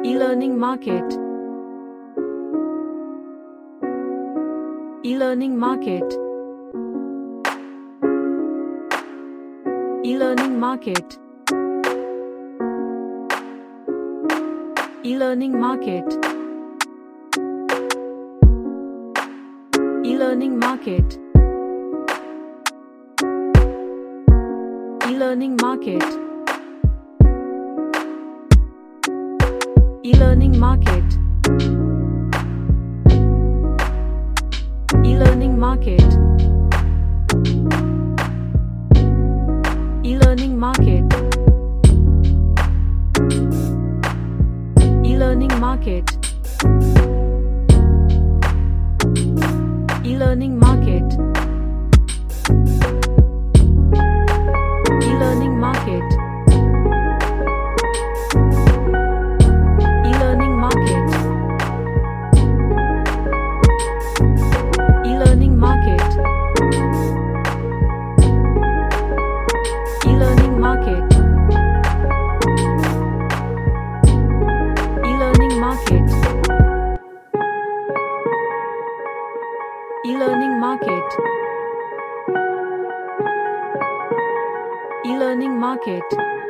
E-learning market. E-learning market. E-learning market. E-learning market. E-learning market. E-learning market. E-learning market. E-learning market. E-learning market. E-learning market. E-learning market. E-learning market. E-learning market. E-learning market. E-learning market. E-learning market. E-learning market. E-learning market.